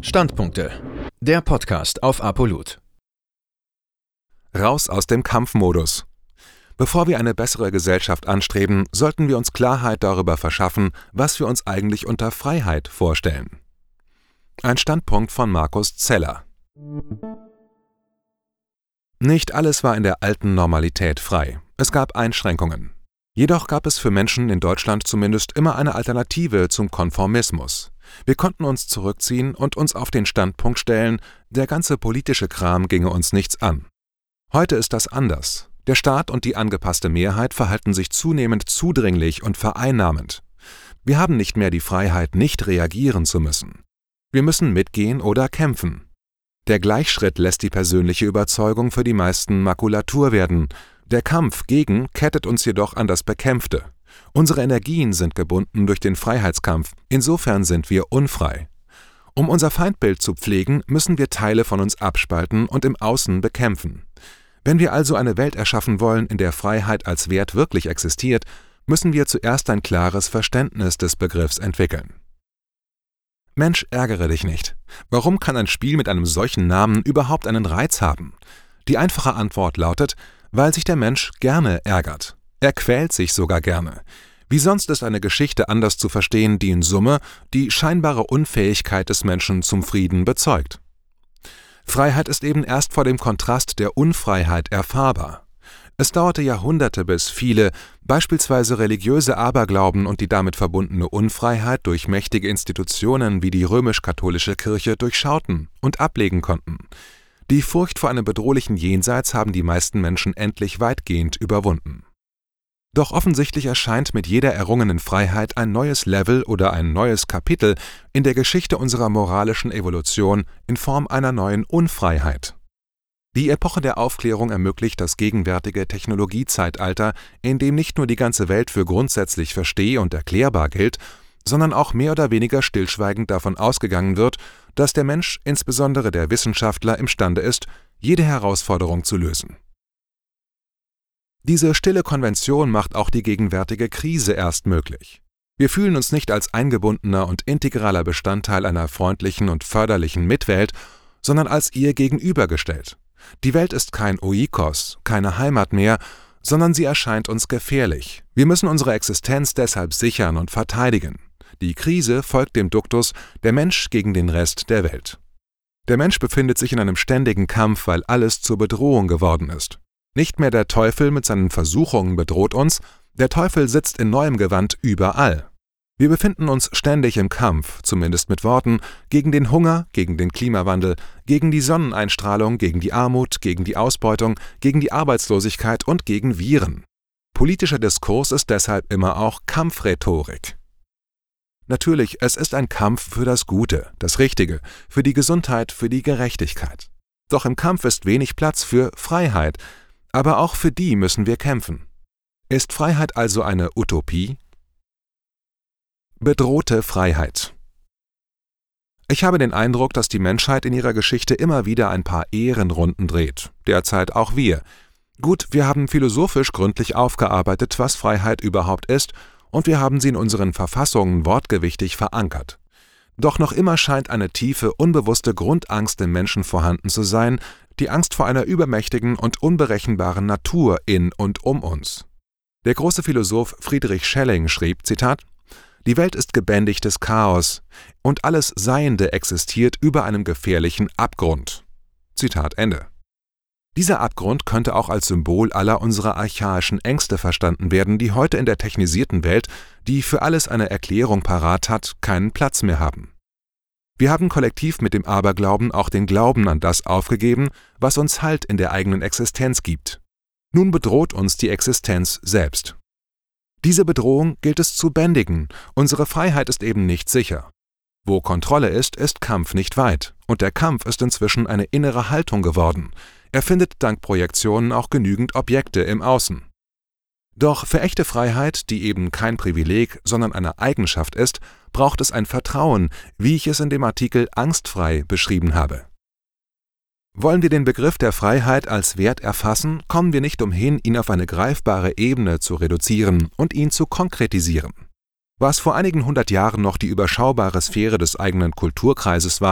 Standpunkte. Der Podcast auf Apolut. Raus aus dem Kampfmodus. Bevor wir eine bessere Gesellschaft anstreben, sollten wir uns Klarheit darüber verschaffen, was wir uns eigentlich unter Freiheit vorstellen. Ein Standpunkt von Markus Zeller. Nicht alles war in der alten Normalität frei. Es gab Einschränkungen. Jedoch gab es für Menschen in Deutschland zumindest immer eine Alternative zum Konformismus. Wir konnten uns zurückziehen und uns auf den Standpunkt stellen, der ganze politische Kram ginge uns nichts an. Heute ist das anders. Der Staat und die angepasste Mehrheit verhalten sich zunehmend zudringlich und vereinnahmend. Wir haben nicht mehr die Freiheit, nicht reagieren zu müssen. Wir müssen mitgehen oder kämpfen. Der Gleichschritt lässt die persönliche Überzeugung für die meisten Makulatur werden. Der Kampf gegen kettet uns jedoch an das Bekämpfte. Unsere Energien sind gebunden durch den Freiheitskampf, insofern sind wir unfrei. Um unser Feindbild zu pflegen, müssen wir Teile von uns abspalten und im Außen bekämpfen. Wenn wir also eine Welt erschaffen wollen, in der Freiheit als Wert wirklich existiert, müssen wir zuerst ein klares Verständnis des Begriffs entwickeln. Mensch, ärgere dich nicht. Warum kann ein Spiel mit einem solchen Namen überhaupt einen Reiz haben? Die einfache Antwort lautet, weil sich der Mensch gerne ärgert. Er quält sich sogar gerne. Wie sonst ist eine Geschichte anders zu verstehen, die in Summe die scheinbare Unfähigkeit des Menschen zum Frieden bezeugt. Freiheit ist eben erst vor dem Kontrast der Unfreiheit erfahrbar. Es dauerte Jahrhunderte, bis viele, beispielsweise religiöse Aberglauben und die damit verbundene Unfreiheit durch mächtige Institutionen wie die römisch-katholische Kirche durchschauten und ablegen konnten. Die Furcht vor einem bedrohlichen Jenseits haben die meisten Menschen endlich weitgehend überwunden. Doch offensichtlich erscheint mit jeder errungenen Freiheit ein neues Level oder ein neues Kapitel in der Geschichte unserer moralischen Evolution in Form einer neuen Unfreiheit. Die Epoche der Aufklärung ermöglicht das gegenwärtige Technologiezeitalter, in dem nicht nur die ganze Welt für grundsätzlich versteh- und erklärbar gilt, sondern auch mehr oder weniger stillschweigend davon ausgegangen wird, dass der Mensch, insbesondere der Wissenschaftler, imstande ist, jede Herausforderung zu lösen. Diese stille Konvention macht auch die gegenwärtige Krise erst möglich. Wir fühlen uns nicht als eingebundener und integraler Bestandteil einer freundlichen und förderlichen Mitwelt, sondern als ihr gegenübergestellt. Die Welt ist kein Oikos, keine Heimat mehr, sondern sie erscheint uns gefährlich. Wir müssen unsere Existenz deshalb sichern und verteidigen. Die Krise folgt dem Duktus der Mensch gegen den Rest der Welt. Der Mensch befindet sich in einem ständigen Kampf, weil alles zur Bedrohung geworden ist. Nicht mehr der Teufel mit seinen Versuchungen bedroht uns, der Teufel sitzt in neuem Gewand überall. Wir befinden uns ständig im Kampf, zumindest mit Worten, gegen den Hunger, gegen den Klimawandel, gegen die Sonneneinstrahlung, gegen die Armut, gegen die Ausbeutung, gegen die Arbeitslosigkeit und gegen Viren. Politischer Diskurs ist deshalb immer auch Kampfrhetorik. Natürlich, es ist ein Kampf für das Gute, das Richtige, für die Gesundheit, für die Gerechtigkeit. Doch im Kampf ist wenig Platz für Freiheit, aber auch für die müssen wir kämpfen. Ist Freiheit also eine Utopie? Bedrohte Freiheit. Ich habe den Eindruck, dass die Menschheit in ihrer Geschichte immer wieder ein paar Ehrenrunden dreht, derzeit auch wir. Gut, wir haben philosophisch gründlich aufgearbeitet, was Freiheit überhaupt ist, und wir haben sie in unseren Verfassungen wortgewichtig verankert. Doch noch immer scheint eine tiefe, unbewusste Grundangst im Menschen vorhanden zu sein, die Angst vor einer übermächtigen und unberechenbaren Natur in und um uns. Der große Philosoph Friedrich Schelling schrieb, Zitat, »Die Welt ist gebändigtes Chaos und alles Seiende existiert über einem gefährlichen Abgrund.« Zitat Ende. Dieser Abgrund könnte auch als Symbol aller unserer archaischen Ängste verstanden werden, die heute in der technisierten Welt, die für alles eine Erklärung parat hat, keinen Platz mehr haben. Wir haben kollektiv mit dem Aberglauben auch den Glauben an das aufgegeben, was uns Halt in der eigenen Existenz gibt. Nun bedroht uns die Existenz selbst. Diese Bedrohung gilt es zu bändigen, unsere Freiheit ist eben nicht sicher. Wo Kontrolle ist Kampf nicht weit, und der Kampf ist inzwischen eine innere Haltung geworden. Er findet dank Projektionen auch genügend Objekte im Außen. Doch für echte Freiheit, die eben kein Privileg, sondern eine Eigenschaft ist, braucht es ein Vertrauen, wie ich es in dem Artikel Angstfrei beschrieben habe. Wollen wir den Begriff der Freiheit als Wert erfassen, kommen wir nicht umhin, ihn auf eine greifbare Ebene zu reduzieren und ihn zu konkretisieren. Was vor einigen 100 Jahren noch die überschaubare Sphäre des eigenen Kulturkreises war,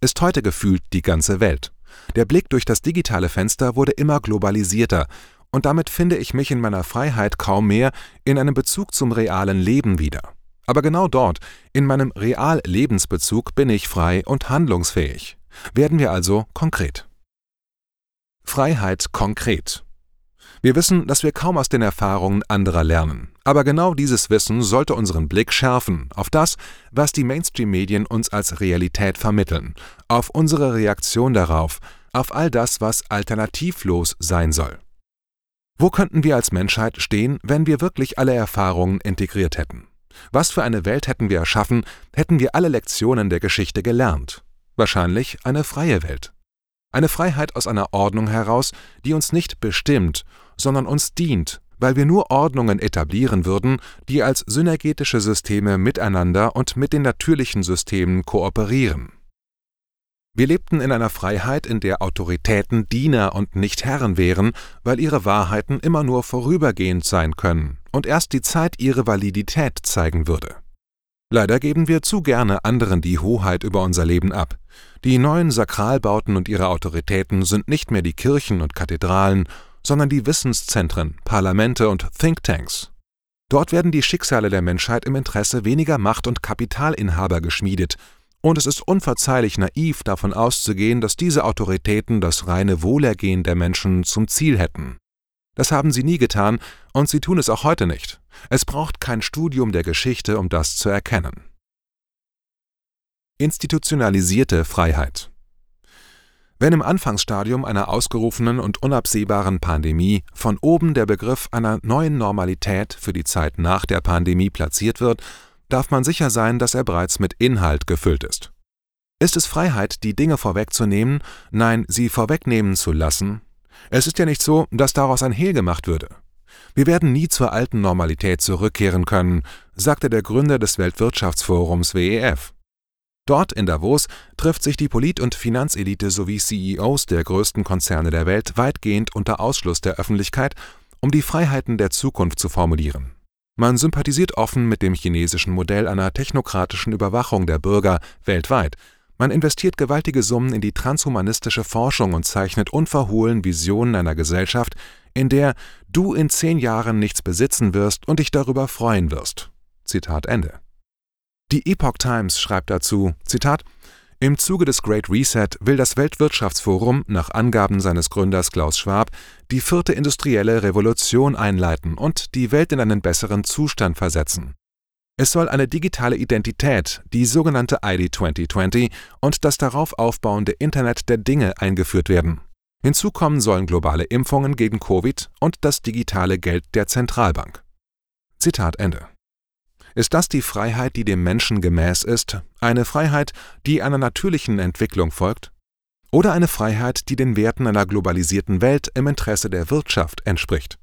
ist heute gefühlt die ganze Welt. Der Blick durch das digitale Fenster wurde immer globalisierter, und damit finde ich mich in meiner Freiheit kaum mehr in einem Bezug zum realen Leben wieder. Aber genau dort, in meinem Real-Lebensbezug, bin ich frei und handlungsfähig. Werden wir also konkret. Freiheit konkret. Wir wissen, dass wir kaum aus den Erfahrungen anderer lernen. Aber genau dieses Wissen sollte unseren Blick schärfen auf das, was die Mainstream-Medien uns als Realität vermitteln, auf unsere Reaktion darauf, auf all das, was alternativlos sein soll. Wo könnten wir als Menschheit stehen, wenn wir wirklich alle Erfahrungen integriert hätten? Was für eine Welt hätten wir erschaffen, hätten wir alle Lektionen der Geschichte gelernt? Wahrscheinlich eine freie Welt. Eine Freiheit aus einer Ordnung heraus, die uns nicht bestimmt, sondern uns dient, weil wir nur Ordnungen etablieren würden, die als synergetische Systeme miteinander und mit den natürlichen Systemen kooperieren. Wir lebten in einer Freiheit, in der Autoritäten Diener und nicht Herren wären, weil ihre Wahrheiten immer nur vorübergehend sein können und erst die Zeit ihre Validität zeigen würde. Leider geben wir zu gerne anderen die Hoheit über unser Leben ab. Die neuen Sakralbauten und ihre Autoritäten sind nicht mehr die Kirchen und Kathedralen, sondern die Wissenszentren, Parlamente und Thinktanks. Dort werden die Schicksale der Menschheit im Interesse weniger Macht- und Kapitalinhaber geschmiedet, und es ist unverzeihlich naiv, davon auszugehen, dass diese Autoritäten das reine Wohlergehen der Menschen zum Ziel hätten. Das haben sie nie getan, und sie tun es auch heute nicht. Es braucht kein Studium der Geschichte, um das zu erkennen. Institutionalisierte Freiheit. Wenn im Anfangsstadium einer ausgerufenen und unabsehbaren Pandemie von oben der Begriff einer neuen Normalität für die Zeit nach der Pandemie platziert wird, darf man sicher sein, dass er bereits mit Inhalt gefüllt ist. Ist es Freiheit, die Dinge vorwegzunehmen, nein, sie vorwegnehmen zu lassen? Es ist ja nicht so, dass daraus ein Hehl gemacht würde. Wir werden nie zur alten Normalität zurückkehren können, sagte der Gründer des Weltwirtschaftsforums WEF. Dort in Davos trifft sich die Polit- und Finanzelite sowie CEOs der größten Konzerne der Welt weitgehend unter Ausschluss der Öffentlichkeit, um die Freiheiten der Zukunft zu formulieren. Man sympathisiert offen mit dem chinesischen Modell einer technokratischen Überwachung der Bürger weltweit. Man investiert gewaltige Summen in die transhumanistische Forschung und zeichnet unverhohlen Visionen einer Gesellschaft, in der du in 10 Jahren nichts besitzen wirst und dich darüber freuen wirst. Zitat Ende. Die Epoch Times schreibt dazu, Zitat, im Zuge des Great Reset will das Weltwirtschaftsforum nach Angaben seines Gründers Klaus Schwab die 4. industrielle Revolution einleiten und die Welt in einen besseren Zustand versetzen. Es soll eine digitale Identität, die sogenannte ID 2020 und das darauf aufbauende Internet der Dinge eingeführt werden. Hinzu kommen sollen globale Impfungen gegen Covid und das digitale Geld der Zentralbank. Zitat Ende. Ist das die Freiheit, die dem Menschen gemäß ist? Eine Freiheit, die einer natürlichen Entwicklung folgt? Oder eine Freiheit, die den Werten einer globalisierten Welt im Interesse der Wirtschaft entspricht?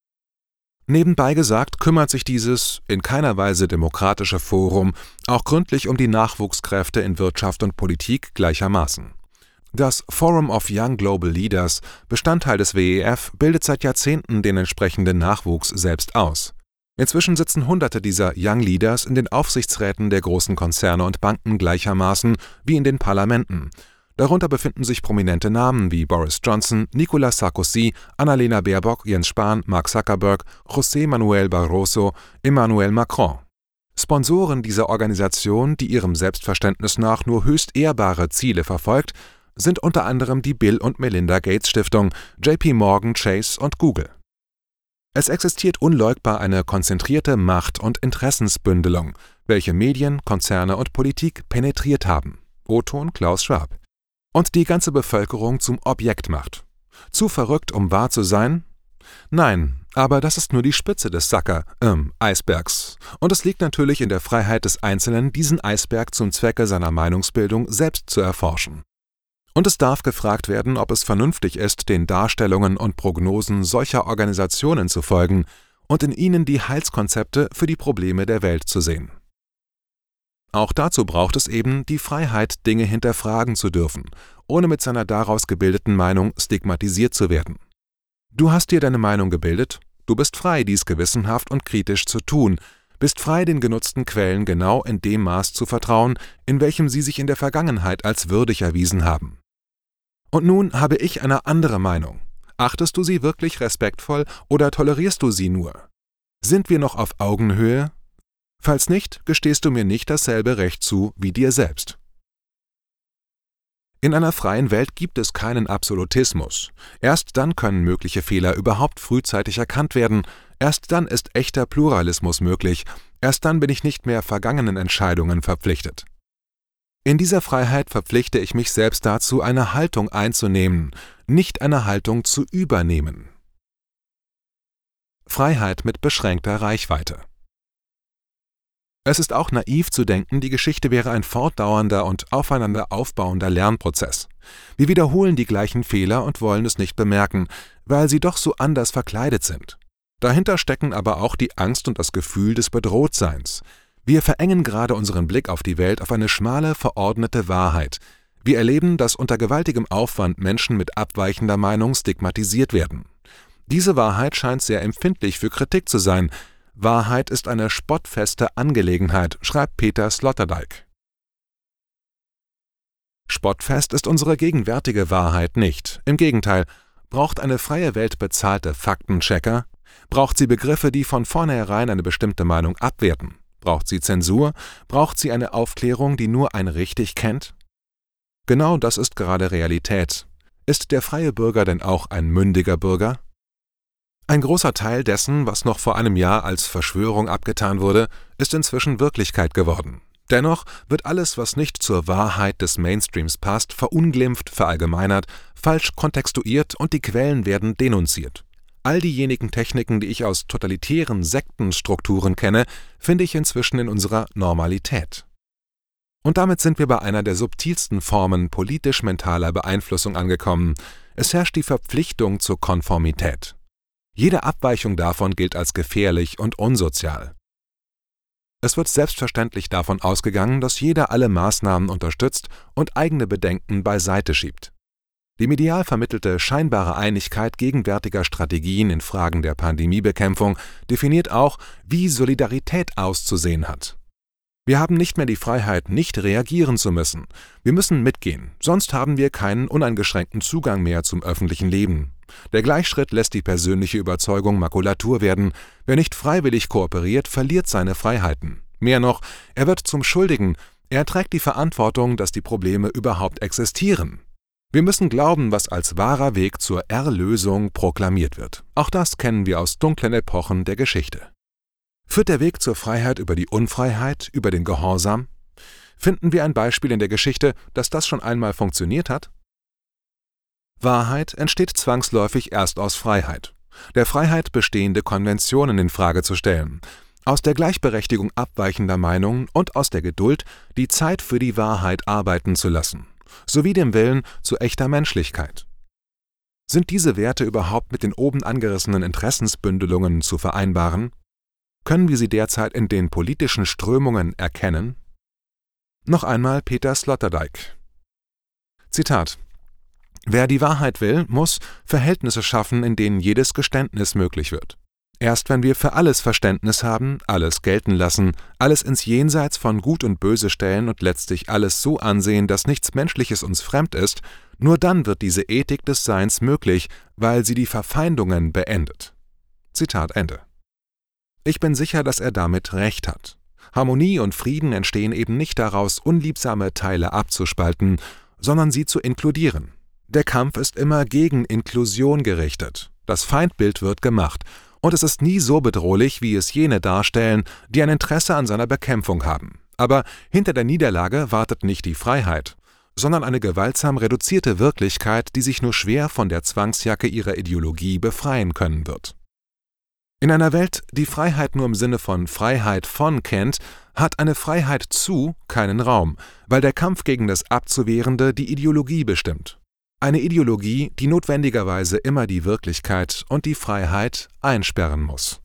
Nebenbei gesagt kümmert sich dieses in keiner Weise demokratische Forum auch gründlich um die Nachwuchskräfte in Wirtschaft und Politik gleichermaßen. Das Forum of Young Global Leaders, Bestandteil des WEF, bildet seit Jahrzehnten den entsprechenden Nachwuchs selbst aus. Inzwischen sitzen Hunderte dieser Young Leaders in den Aufsichtsräten der großen Konzerne und Banken gleichermaßen wie in den Parlamenten. Darunter befinden sich prominente Namen wie Boris Johnson, Nicolas Sarkozy, Annalena Baerbock, Jens Spahn, Mark Zuckerberg, José Manuel Barroso, Emmanuel Macron. Sponsoren dieser Organisation, die ihrem Selbstverständnis nach nur höchst ehrbare Ziele verfolgt, sind unter anderem die Bill und Melinda Gates Stiftung, JP Morgan Chase und Google. Es existiert unleugbar eine konzentrierte Macht- und Interessensbündelung, welche Medien, Konzerne und Politik penetriert haben. O-Ton Klaus Schwab. Und die ganze Bevölkerung zum Objekt macht. Zu verrückt, um wahr zu sein? Nein, aber das ist nur die Spitze des Eisbergs. Und es liegt natürlich in der Freiheit des Einzelnen, diesen Eisberg zum Zwecke seiner Meinungsbildung selbst zu erforschen. Und es darf gefragt werden, ob es vernünftig ist, den Darstellungen und Prognosen solcher Organisationen zu folgen und in ihnen die Heilskonzepte für die Probleme der Welt zu sehen. Auch dazu braucht es eben die Freiheit, Dinge hinterfragen zu dürfen, ohne mit seiner daraus gebildeten Meinung stigmatisiert zu werden. Du hast dir deine Meinung gebildet, du bist frei, dies gewissenhaft und kritisch zu tun, bist frei, den genutzten Quellen genau in dem Maß zu vertrauen, in welchem sie sich in der Vergangenheit als würdig erwiesen haben. Und nun habe ich eine andere Meinung. Achtest du sie wirklich respektvoll oder tolerierst du sie nur? Sind wir noch auf Augenhöhe? Falls nicht, gestehst du mir nicht dasselbe Recht zu wie dir selbst. In einer freien Welt gibt es keinen Absolutismus. Erst dann können mögliche Fehler überhaupt frühzeitig erkannt werden, erst dann ist echter Pluralismus möglich, erst dann bin ich nicht mehr vergangenen Entscheidungen verpflichtet. In dieser Freiheit verpflichte ich mich selbst dazu, eine Haltung einzunehmen, nicht eine Haltung zu übernehmen. Freiheit mit beschränkter Reichweite. Es ist auch naiv zu denken, die Geschichte wäre ein fortdauernder und aufeinander aufbauender Lernprozess. Wir wiederholen die gleichen Fehler und wollen es nicht bemerken, weil sie doch so anders verkleidet sind. Dahinter stecken aber auch die Angst und das Gefühl des Bedrohtseins. Wir verengen gerade unseren Blick auf die Welt auf eine schmale, verordnete Wahrheit. Wir erleben, dass unter gewaltigem Aufwand Menschen mit abweichender Meinung stigmatisiert werden. Diese Wahrheit scheint sehr empfindlich für Kritik zu sein. Wahrheit ist eine spottfeste Angelegenheit, schreibt Peter Sloterdijk. Spottfest ist unsere gegenwärtige Wahrheit nicht. Im Gegenteil, braucht eine freie Welt bezahlte Faktenchecker? Braucht sie Begriffe, die von vornherein eine bestimmte Meinung abwerten? Braucht sie Zensur? Braucht sie eine Aufklärung, die nur ein Richtig kennt? Genau das ist gerade Realität. Ist der freie Bürger denn auch ein mündiger Bürger? Ein großer Teil dessen, was noch vor einem Jahr als Verschwörung abgetan wurde, ist inzwischen Wirklichkeit geworden. Dennoch wird alles, was nicht zur Wahrheit des Mainstreams passt, verunglimpft, verallgemeinert, falsch kontextuiert und die Quellen werden denunziert. All diejenigen Techniken, die ich aus totalitären Sektenstrukturen kenne, finde ich inzwischen in unserer Normalität. Und damit sind wir bei einer der subtilsten Formen politisch-mentaler Beeinflussung angekommen. Es herrscht die Verpflichtung zur Konformität. Jede Abweichung davon gilt als gefährlich und unsozial. Es wird selbstverständlich davon ausgegangen, dass jeder alle Maßnahmen unterstützt und eigene Bedenken beiseite schiebt. Die medial vermittelte scheinbare Einigkeit gegenwärtiger Strategien in Fragen der Pandemiebekämpfung definiert auch, wie Solidarität auszusehen hat. Wir haben nicht mehr die Freiheit, nicht reagieren zu müssen. Wir müssen mitgehen, sonst haben wir keinen uneingeschränkten Zugang mehr zum öffentlichen Leben. Der Gleichschritt lässt die persönliche Überzeugung Makulatur werden. Wer nicht freiwillig kooperiert, verliert seine Freiheiten. Mehr noch, er wird zum Schuldigen. Er trägt die Verantwortung, dass die Probleme überhaupt existieren. Wir müssen glauben, was als wahrer Weg zur Erlösung proklamiert wird. Auch das kennen wir aus dunklen Epochen der Geschichte. Führt der Weg zur Freiheit über die Unfreiheit, über den Gehorsam? Finden wir ein Beispiel in der Geschichte, dass das schon einmal funktioniert hat? Wahrheit entsteht zwangsläufig erst aus Freiheit. Der Freiheit, bestehende Konventionen in Frage zu stellen. Aus der Gleichberechtigung abweichender Meinungen und aus der Geduld, die Zeit für die Wahrheit arbeiten zu lassen. Sowie dem Willen zu echter Menschlichkeit. Sind diese Werte überhaupt mit den oben angerissenen Interessensbündelungen zu vereinbaren? Können wir sie derzeit in den politischen Strömungen erkennen? Noch einmal Peter Sloterdijk. Zitat: Wer die Wahrheit will, muss Verhältnisse schaffen, in denen jedes Geständnis möglich wird. Erst wenn wir für alles Verständnis haben, alles gelten lassen, alles ins Jenseits von Gut und Böse stellen und letztlich alles so ansehen, dass nichts Menschliches uns fremd ist, nur dann wird diese Ethik des Seins möglich, weil sie die Verfeindungen beendet. Zitat Ende. Ich bin sicher, dass er damit recht hat. Harmonie und Frieden entstehen eben nicht daraus, unliebsame Teile abzuspalten, sondern sie zu inkludieren. Der Kampf ist immer gegen Inklusion gerichtet. Das Feindbild wird gemacht. Und es ist nie so bedrohlich, wie es jene darstellen, die ein Interesse an seiner Bekämpfung haben. Aber hinter der Niederlage wartet nicht die Freiheit, sondern eine gewaltsam reduzierte Wirklichkeit, die sich nur schwer von der Zwangsjacke ihrer Ideologie befreien können wird. In einer Welt, die Freiheit nur im Sinne von Freiheit von kennt, hat eine Freiheit zu keinen Raum, weil der Kampf gegen das Abzuwehrende die Ideologie bestimmt. Eine Ideologie, die notwendigerweise immer die Wirklichkeit und die Freiheit einsperren muss.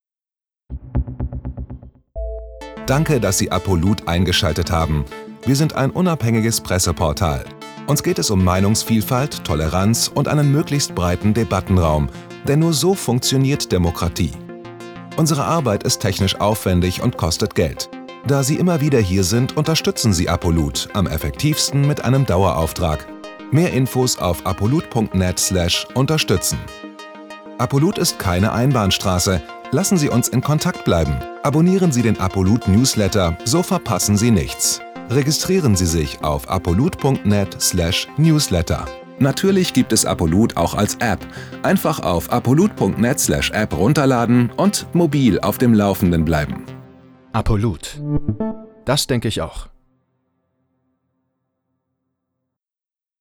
Danke, dass Sie Apolut eingeschaltet haben. Wir sind ein unabhängiges Presseportal. Uns geht es um Meinungsvielfalt, Toleranz und einen möglichst breiten Debattenraum, denn nur so funktioniert Demokratie. Unsere Arbeit ist technisch aufwendig und kostet Geld. Da Sie immer wieder hier sind, unterstützen Sie Apolut am effektivsten mit einem Dauerauftrag. Mehr Infos auf apolut.net/unterstützen. Apolut ist keine Einbahnstraße. Lassen Sie uns in Kontakt bleiben. Abonnieren Sie den Apolut Newsletter, so verpassen Sie nichts. Registrieren Sie sich auf apolut.net/newsletter. Natürlich gibt es Apolut auch als App. Einfach auf apolut.net/app runterladen und mobil auf dem Laufenden bleiben. Apolut. Das denke ich auch.